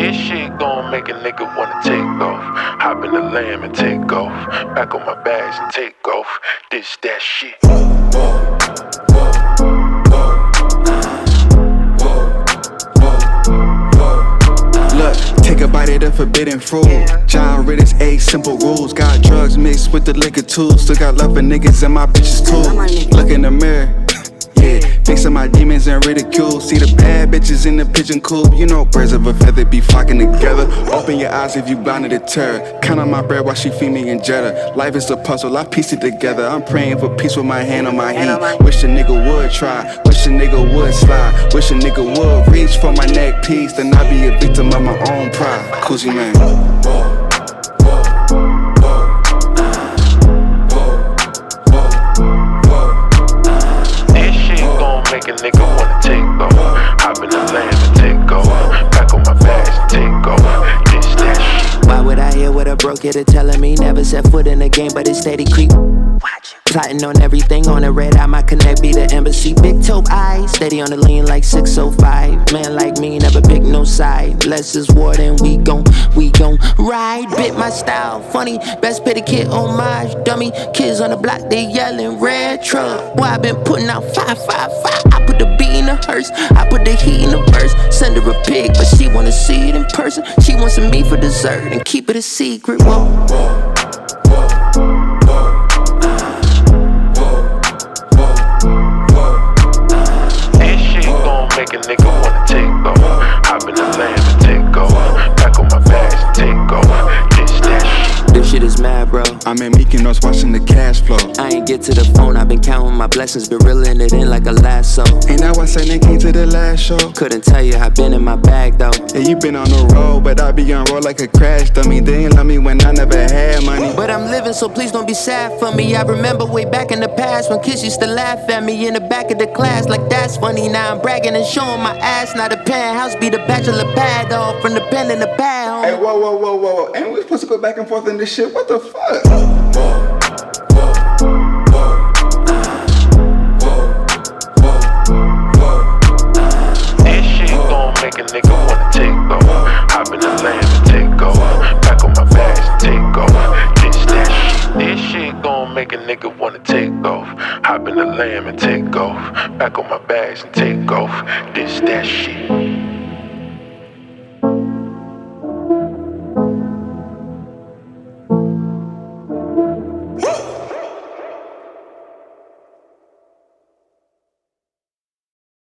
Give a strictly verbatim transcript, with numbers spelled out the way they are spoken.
This shit gon' make a nigga wanna take off. Hop in the lamb and take off. Back on my bags and take off. This that shit. Look, take a bite of the forbidden fruit. John Riddick's eight simple rules. Got drugs mixed with the liquor too. Still got love for niggas and my bitches too. Look in the mirror. Yeah, fixing my demons and ridicule. See the bad bitches in the pigeon coop. You know birds of a feather be flocking together. Open your eyes if you blinded to terror. Count on my bread while she feed me in Jetta. Life is a puzzle, I piece it together. I'm praying for peace with my hand on my heat. Wish a nigga would try, wish a nigga would slide. Wish a nigga would reach for my neck piece. Then I'd be a victim of my own pride. Coogee man. Make a nigga wanna take off. Hop in the lamb and take off. Back on my bags and take off. This that shit. Why would I hear what a broke hitter telling me? Never set foot in the game, but it's steady creep. Watch. Plotting on everything on the red eye, my connect be the embassy. Big toe eyes, steady on the lean like six oh five. Man like me, never pick no side. Less is war, then we gon' we gon' ride. Bit my style, funny, best pity kid homage. Dummy kids on the block, they yelling red truck. Boy, I been putting out five, five, five. I put the beat in the hearse, I put the heat in the verse. Send her a pig, but she wanna see it in person. She wants some meat for dessert and keep it a secret. Whoa, whoa. Make a nigga wanna take off. Hop in the lamb and take off. Back on my bags and take off. This that shit. This shit is mad, bro. I'm in Mykonos watching the cash flow. I ain't get to the phone, I've been counting my blessings, been reeling it in like a lasso. Ain't that why Satan came to the last show? Couldn't tell you, I been in my bag though. Yeah, you been on the road, but I be on road like a crash dummy. They ain't love me when I never had money. But I'm living, so please don't be sad for me. I remember way back in the past when kids used to laugh at me in the back of the class like that's funny. Now I'm bragging and showing my ass. Now the penthouse be the bachelor pad off from the pen in the pad. Hey, whoa, whoa, whoa, whoa. Ain't we supposed to go back and forth in this shit? What the fuck? This shit gon' make a nigga wanna take off. Hop in the lamb and take off. Back on my bags and take off. This that shit. This shit gon' make a nigga wanna take off. Hop in the lamb and take off. Back on my bags and take off. This that shit.